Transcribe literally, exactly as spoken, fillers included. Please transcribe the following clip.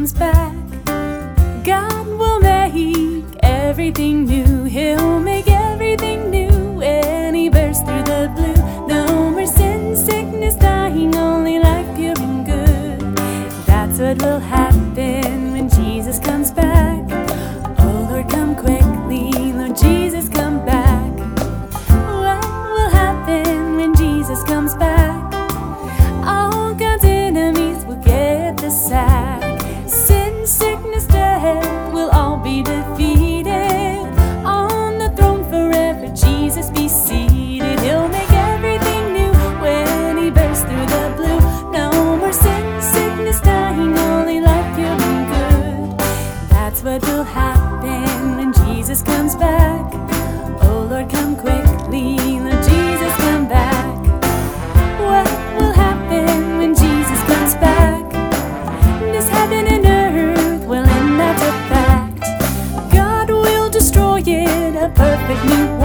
comes back, God will make everything new. He'll make everything new when He bursts through the blue. No more sin, sickness, dying, only life pure and good. That's what will happen when Jesus comes back. Oh Lord, come quickly, Lord Jesus, come back. What will happen when Jesus comes back? All God's enemies will get the sack. Sin, sickness, death will all be defeated. On the throne forever, Jesus be seated. He'll make everything new when He bursts through the blue. No more sin, sickness, dying, only life pure and good. That's what will happen when Jesus comes back. Oh Lord, come quickly, Lord Jesus, come back. What will happen when Jesus comes back? This heaven and earth will end, that's a fact. God will destroy it, a perfect new